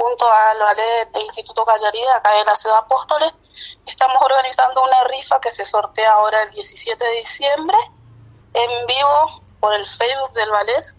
junto al ballet del Instituto Callarí, acá de la Ciudad Apóstoles, estamos organizando una rifa que se sortea ahora el 17 de diciembre, en vivo por el Facebook del ballet.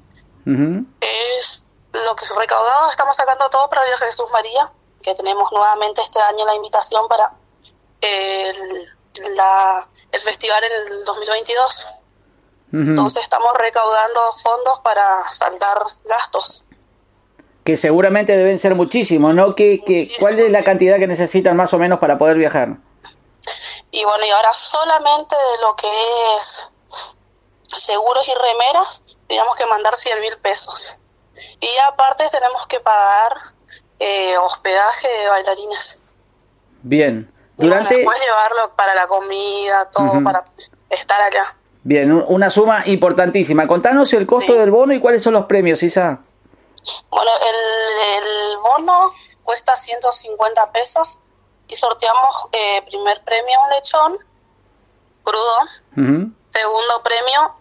Es lo que es recaudado, estamos sacando todo para el Viaje de Jesús María, que tenemos nuevamente este año la invitación para el festival en el 2022. Entonces estamos recaudando fondos para saldar gastos. Que seguramente deben ser muchísimos, ¿no? ¿Cuál es la cantidad que necesitan más o menos para poder viajar? Y bueno, y ahora solamente de lo que es seguros y remeras, teníamos que mandar 100.000 pesos. Y aparte tenemos que pagar hospedaje de bailarines. Bien. Y bueno, después llevarlo para la comida, todo, para estar allá. Bien, una suma importantísima. Contanos el costo del bono y cuáles son los premios, Isa. Bueno, el bono cuesta 150 pesos y sorteamos primer premio un lechón crudo, segundo premio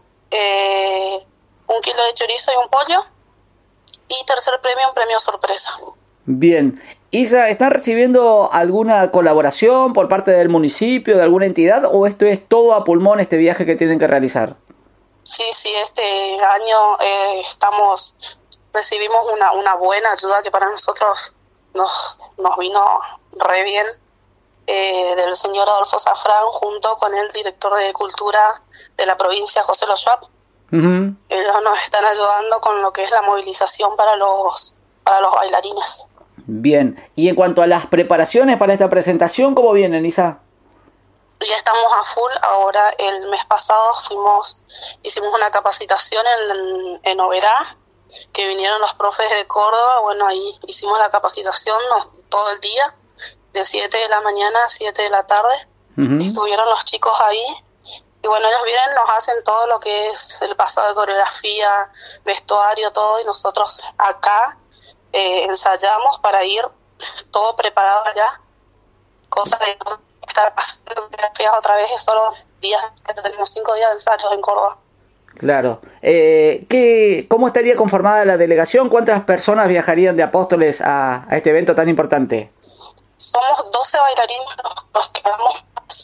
1 kilo de chorizo y un pollo, y tercer premio un premio sorpresa. Bien. Isa, ¿están recibiendo alguna colaboración por parte del municipio, de alguna entidad, o esto es todo a pulmón este viaje que tienen que realizar? Sí, este año recibimos una buena ayuda que para nosotros nos vino re bien, del señor Adolfo Zafrán junto con el director de Cultura de la provincia, José Lo Schwab. Ellos nos están ayudando con lo que es la movilización para los bailarines. Bien, y en cuanto a las preparaciones para esta presentación, ¿cómo vienen, Isa? Ya estamos a full. Ahora el mes pasado hicimos una capacitación en Oberá, que vinieron los profes de Córdoba. Bueno, ahí hicimos la capacitación todo el día, de 7 de la mañana a 7 de la tarde. Y estuvieron los chicos ahí. Y bueno, ellos vienen, nos hacen todo lo que es el pasado de coreografía, vestuario, todo, y nosotros acá ensayamos para ir todo preparado allá, cosa de no estar haciendo coreografías otra vez, es solo días, tenemos 5 días de ensayos en Córdoba. Claro. ¿Cómo estaría conformada la delegación? ¿Cuántas personas viajarían de Apóstoles a este evento tan importante? Somos 12 bailarines los que vamos,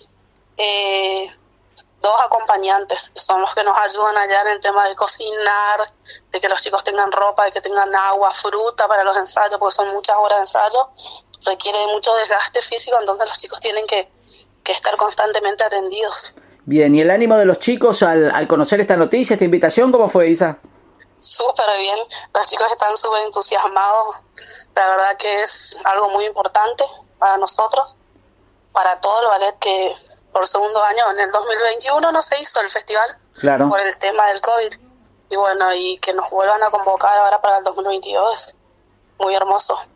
2 acompañantes, son los que nos ayudan allá en el tema de cocinar, de que los chicos tengan ropa, de que tengan agua, fruta para los ensayos, porque son muchas horas de ensayo, requiere mucho desgaste físico, entonces los chicos tienen que estar constantemente atendidos. Bien, ¿y el ánimo de los chicos al conocer esta noticia, esta invitación, cómo fue, Isa? Súper bien, los chicos están súper entusiasmados, la verdad que es algo muy importante para nosotros, para todo el ballet que por segundo año, en el 2021 no se hizo el festival, claro, por el tema del COVID, y bueno, y que nos vuelvan a convocar ahora para el 2022 es muy hermoso.